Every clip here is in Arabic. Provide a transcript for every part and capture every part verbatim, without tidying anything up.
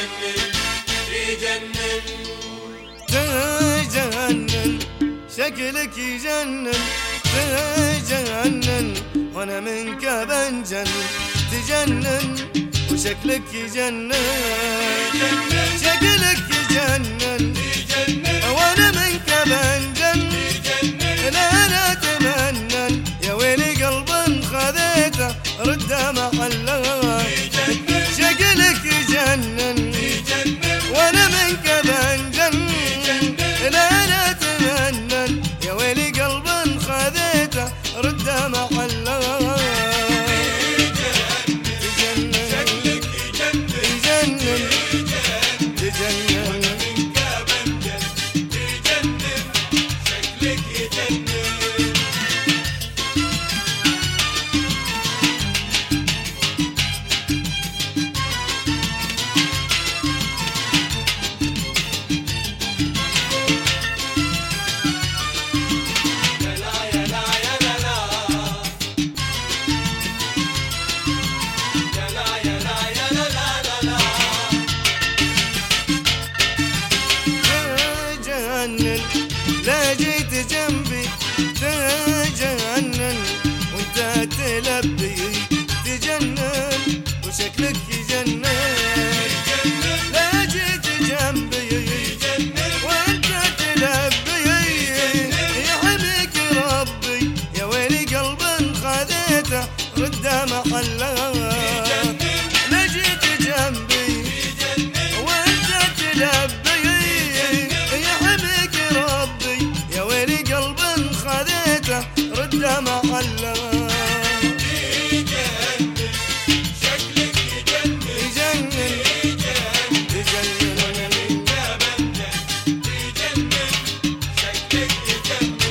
يجنن تجنن شكلك يجنن تجنن وانا منك بنجن تجنن وشكلك يجنن شكلك يجنن وانا منك بنجن لا لا تمنن يا ويلي قلب خذيته رده محله شكلك يجنن وانا منك بنجن لا لا تمنن يا ويلي قلب خذيته رده محله لا جيت جنبي تجنن وانت تلبي تجنن وشكلك يجنن لا جيت جنبي وانت تلبي يحميك ربي يا ويلي قلب خذيته رده محله لا جيت جنبي وانت تلبي رده محله يجنن شكلك يجنن يجنن يجنن وانا منك بنجن يجنن شكلك يجنن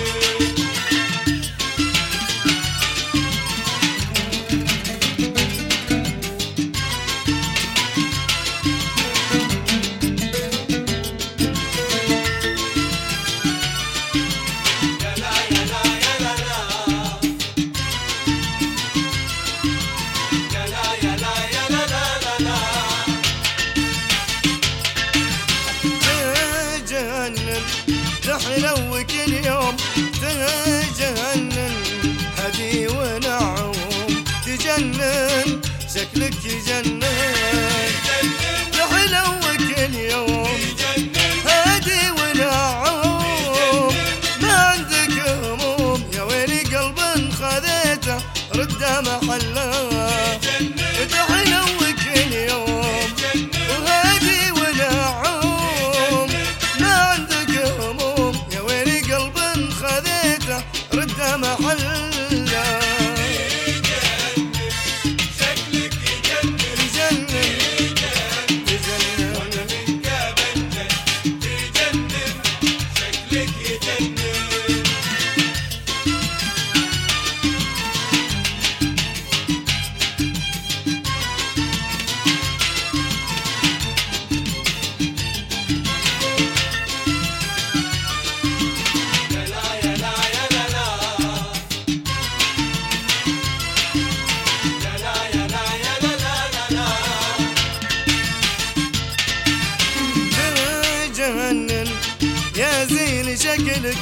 تحلو كل يوم تجنن هدي ونعوم تجنن شكلك يجنن تحلو كل يوم هدي ونعوم ما عندك هموم يا ويلي قلب خذيته رده محله تحلو كل يوم وهدي ونعوم ما عندك هموم خذيته رده محله شكلك يجنن يجنن وانا منك بنجن يجنن شكلك يجنن يا زين شكلك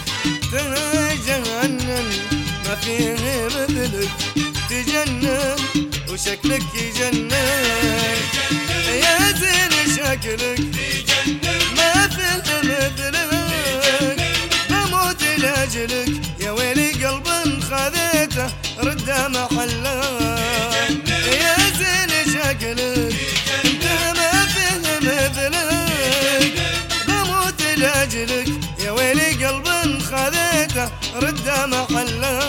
تجنن ما فيه مثلك تجنن وشكلك يجنن يا زين شكلك ما فيه مثلك بموت لاجلك يا ويلي قلب خذيته رده محله يا زين شكلك انت ما فيه مثلك لاجلك يا ويلي قلب خذيته رده محله